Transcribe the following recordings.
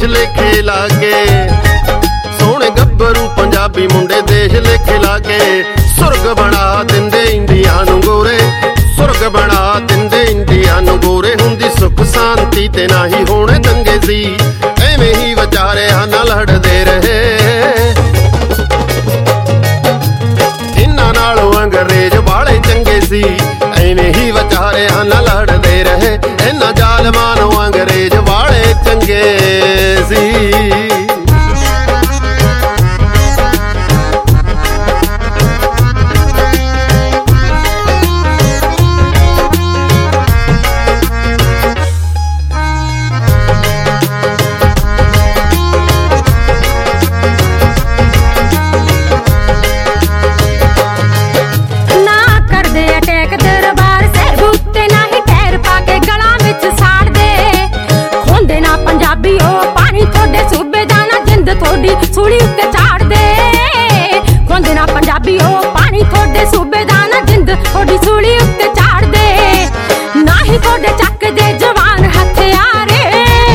ਦੇਸ਼ ਲੇਖੇ ਲਾ ਕੇ, ਸੋਹਣੇ ਗੱਭਰੂ ਪੰਜਾਬੀ ਮੁੰਡੇ ਦੇਸ਼ ਲੇਖੇ ਲਾ ਕੇ ਸੁਰਗ ਬਣਾ ਦਿੰਦੇ ਇੰਡੀਆ ਨੂੰ ਗੋਰੇ, ਸੁਰਗ ਬਣਾ ਦਿੰਦੇ ਇੰਡੀਆ ਨੂੰ ਗੋਰੇ। ਹੁੰਦੀ ਸੁੱਖ ਸ਼ਾਂਤੀ ਤੇ ਨਾ ਹੀ ਹੋਣੇ ਦੰਗੇ ਸੀ, ਐਵੇਂ ਹੀ ਵਿਚਾਰਿਆਂ ਨਾਲ ਲੜਦੇ ਰਹੇ। ਇਹਨਾਂ ਨਾਲੋਂ ਅੰਗਰੇਜ਼ ਵਾਲੇ ਚੰਗੇ ਸੀ, ਐਵੇਂ ਹੀ ਵਿਚਾਰਿਆਂ ਨਾਲ ਲੜਦੇ ਰਹੇ। ਇਹਨਾਂ ਜ਼ਾਲਮਾਂ ਨੂੰ ਅੰਗਰੇਜ਼ ਵਾਲੇ ਚੰਗੇ ਸੀ। ਸੂਲੀ ਉੱਤੇ ਝਾੜਦੇ ਖੁੰਦੇ ਨਾ ਪੰਜਾਬੀ ਉਹ ਪਾਣੀ ਤੁਹਾਡੇ ਸੂਬੇ ਦਾ ਨਾ ਜਿੰਦ ਤੁਹਾਡੀ ਸੂਲੀ ਉੱਤੇ ਝਾੜਦੇ। ਨਾ ਹੀ ਤੁਹਾਡੇ ਚੱਕਦੇ ਜਵਾਨ ਹਥਿਆਰੇ,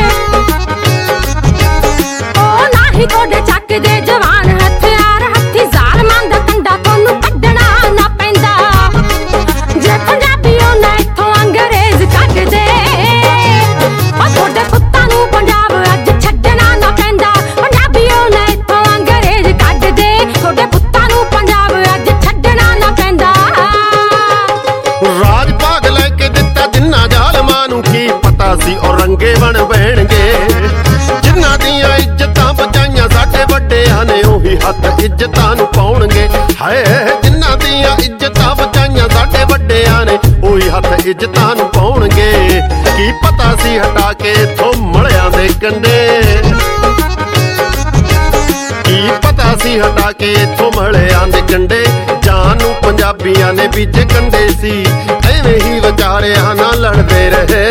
ਉਹ ਨਾ ਹੀ ਤੁਹਾਡੇ ਚੱਕਦੇ ਜਵਾਨ ਹਥਿਆਰ। ਹੱਥੀ ਜ਼ਾਲਮਾਂ ਦਾ ਕੰਡਾ ਤੁਹਾਨੂੰ ਕੱਢਣਾ ਨਾ ਪੈਂਦਾ, ਜੇ ਪੰਜਾਬੀ ਉਹ ਨਾ ਇੱਥੋਂ ਅੰਗਰੇਜ਼ ਕੱਢਦੇ। ਉਹ ਤੁਹਾਡੇ ਪੁੱਤਾਂ ਨੂੰ ਪੰਜਾਬ ਅੱਜ ਛੱਡਣਾ ਨਾ ਪੈਂਦਾ, ਪੰਜਾਬੀ ਉਹ ਨਾ ਇੱਥੋਂ ਅੰਗਰੇਜ਼ ਕੱਢਦੇ। ਤੁਹਾਡੇ ਪੁੱਤਾਂ ਨੂੰ ਪੰਜਾਬ ਅੱਜ ਛੱਡਣਾ ਨਾ ਪੈਂਦਾ। ਰਾਜ ਭਾਗ ਲੈ ਕੇ ਦਿੱਤਾ ਜਿੰਨਾ ਜ਼ਾਲਮਾਂ ਨੂੰ ਕੀ ਪਤਾ ਸੀ ਉਹ ਰੰਗੇ ਬਣ ਬਹਿਣਗੇ। ਜਿਨ੍ਹਾਂ ਦੀਆਂ ਇੱਜ਼ਤਾਂ ਬਚਾਈਆਂ ਸਾਡੇ ਵੱਡਿਆਂ ਨੇ ਉਹੀ ਹੱਥ ਇੱਜ਼ਤਾਂ ਨੂੰ ਪਾਉਣਗੇ। ਹਾਏ ਜਿਨ੍ਹਾਂ ਦੀਆਂ ਇੱਜ਼ਤਾਂ ਬਚਾਈਆਂ ਸਾਡੇ ਵੱਡਿਆਂ ਨੇ ਉਹੀ ਹੱਥ ਇੱਜ਼ਤਾਂ ਨੂੰ ਪਾਉਣਗੇ। ਕੀ ਪਤਾ ਸੀ ਹਟਾ ਕੇ ਇੱਥੋਂ ਮਲਿਆਂ ਦੇ ਕੰਡੇ, ਕੀ ਪਤਾ ਸੀ ਹਟਾ ਕੇ ਇੱਥੋਂ ਮਲਿਆਂ ਦੇ ਕੰਡੇ। ਜਾਨ ਨੂੰ ਪੰਜਾਬੀਆਂ ਨੇ ਬੀਜੇ ਕੰਡੇ ਸੀ, ਐਵੇਂ ਹੀ ਵਿਚਾਰਿਆਂ ਨਾਲ ਲੜਦੇ ਰਹੇ।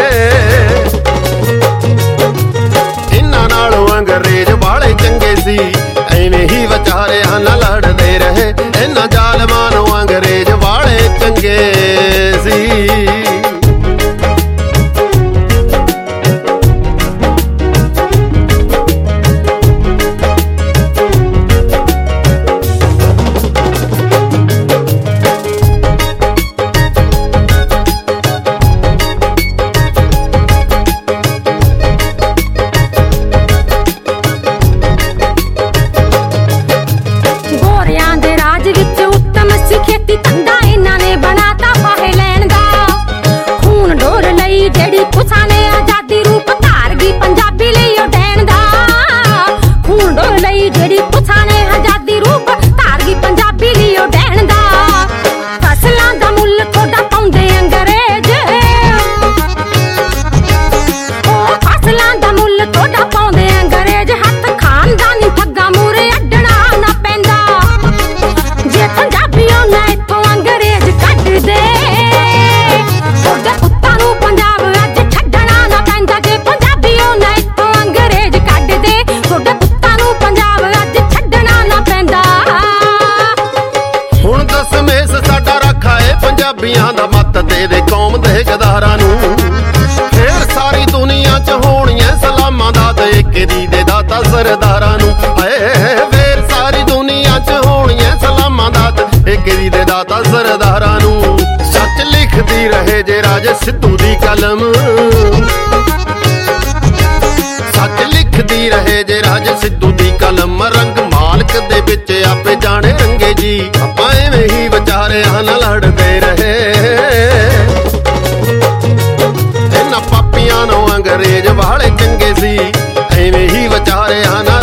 ਇਹਨਾਂ ਨਾਲੋਂ ਅੰਗਰੇਜ਼ ਵਾਲੇ ਚੰਗੇ ਸੀ, ਐਵੇਂ ਹੀ ਵਿਚਾਰਿਆਂ ਨਾਲ ਲੜਦੇ ਰਹੇ। ਇਹਨਾਂ ਜ਼ਾਲਮਾਂ ਨੂੰ ਅੰਗਰੇਜ਼ ਵਾਲੇ ਚੰਗੇ ਸੀ। ਜਿਹੜੀ ਕੁਛਾਂ ਨੇ ਆਜ਼ਾਦੀ ਰੂਪ ਧਾਰ ਗਈ ਪੰਜਾਬੀ ਲਈ ਉਹ ਡੈਣ ਦਾ। ਖੂਨ ਡੋਲ ਲਈ ਜਿਹੜੀ ਕੁਛਾਂ ਨੇ ਆਜ਼ਾਦੀ ਰੂਪ ਧਾਰ ਗਈ ਪੰਜਾਬੀ ਲਈ ਉਹ ਡੈਣ ਦਾ। ਫਸਲਾਂ ਦਾ ਮੁੱਲ ਤੁਹਾਡਾ ਪਾਉਂਦੇ ਅੰਗਰੇਜ਼, ਉਹ ਫਸਲਾਂ ਦਾ ਮੁੱਲ ਤੁਹਾਡਾ ਪਾਉਂਦੇ ਅੰਗਰੇਜ਼। ਹੱਥ ਖਾਨਦਾਨੀ ਠੱਗਾਂ ਮੂਹਰੇ ਅੱਡਣਾ ਨਾ ਪੈਂਦਾ, ਜੇ ਪੰਜਾਬੀ ਉਹ ਨਾ ਇੱਥੋਂ ਅੰਗਰੇਜ਼ ਕੱਢਦੇ। ਤੁਹਾਡੇ ਪੁੱਤਾਂ ਨੂੰ ਪੰਜਾਬ ਅੱਜ ਛੱਡਣਾ ਨਾ ਪੈਂਦਾ, ਜੇ ਪੰਜਾਬੀ ਉਹ ਨਾ ਇੱਥੋਂ ਅੰਗਰੇਜ਼ ਕੱਢਦੇ। ਤੁਹਾਡੇ ਪੁੱਤਾਂ ਨੂੰ ਪੰਜਾਬ ਅੱਜ ਛੱਡਣਾ ਨਾ ਪੈਂਦਾ। ਹੁਣ ਦਸਮੇਸ਼ ਸਾਡਾ ਰਾਖਾ ਏ ਪੰਜਾਬੀਆਂ ਦਾ, ਮੱਤ ਦੇ ਦੇ ਕੌਮ ਦੇ ਗਦਾਰਾਂ ਨੂੰ। ਫੇਰ ਸਾਰੀ ਦੁਨੀਆ 'ਚ ਹੋਣੀਆਂ ਸਲਾਮਾਂ ਦਾ ਦੇ ਕੇ ਦੀ ਦੇ ਦਾਤਾ ਸਰਦਾਰਾਂ ਨੂੰ। ਹਾਏ ਫੇਰ ਸਾਰੀ ਦੁਨੀਆ 'ਚ ਹੋਣੀਆਂ ਸਲਾਮਾਂ ਦਾ ਦੇ ਕੇ ਦੀ ਦੇ ਦਾਤਾ ਸਰਦਾਰਾਂ ਨੂੰ। ਸੱਚ ਲਿਖਦੀ ਰਹੇ ਜੇ ਰਾਜੇ ਸਿੱਧੂ ਦੀ ਕਲਮ, ਸੱਚ ਲਿਖਦੀ ਰਹੇ ਜੇ ਰਾਜੇ ਸਿੱਧੂ ਦੀ ਕਲਮ। ਰੰਗ ਮਾਲਕ ਦੇ ਵਿੱਚ ਆਪੇ ਜਾਣੇ ਰੰਗੇ ਜੀ, ਆਪਾਂ ਐਵੇਂ ਹੀ ਵਿਚਾਰਿਆਂ ਨਾਲ ਲੜਦੇ ਰਹੇ। ਇਹਨਾਂ ਪਾਪੀਆਂ ਨੂੰ ਅੰਗਰੇਜ਼ ਵਾਲੇ ਚੰਗੇ ਸੀ, ਐਵੇਂ ਹੀ ਵਿਚਾਰਿਆਂ ਨਾਲ